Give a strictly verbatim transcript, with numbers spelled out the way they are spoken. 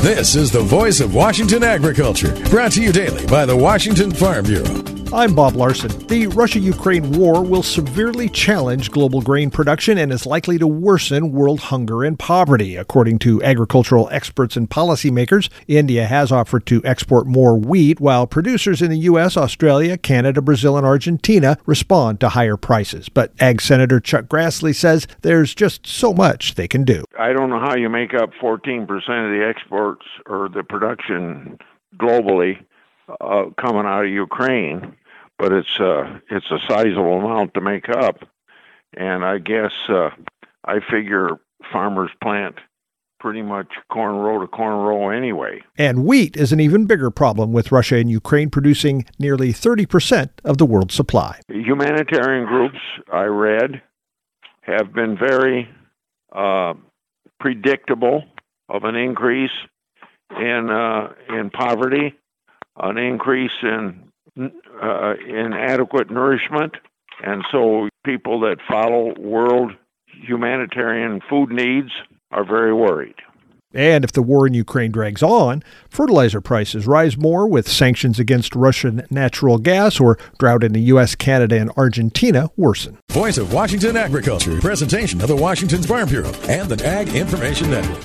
This is the voice of Washington agriculture, brought to you daily by the Washington Farm Bureau. I'm Bob Larson. The Russia-Ukraine war will severely challenge global grain production and is likely to worsen world hunger and poverty. According to agricultural experts and policymakers, India has offered to export more wheat, while producers in the U S, Australia, Canada, Brazil, and Argentina respond to higher prices. But Ag Senator Chuck Grassley says there's just so much they can do. I don't know how you make up fourteen percent of the exports or the production globally uh, coming out of Ukraine, but it's uh, it's a sizable amount to make up. And I guess uh, I figure farmers plant pretty much corn row to corn row anyway. And wheat is an even bigger problem, with Russia and Ukraine producing nearly thirty percent of the world's supply. Humanitarian groups, I read, have been very uh, predictable of an increase in uh, in poverty, an increase in uh, inadequate nourishment, and so people that follow world humanitarian food needs are very worried. And if the war in Ukraine drags on, fertilizer prices rise more, with sanctions against Russian natural gas or drought in the U S, Canada, and Argentina worsen. Voice of Washington agriculture, presentation of the Washington Farm Bureau and the Ag Information Network.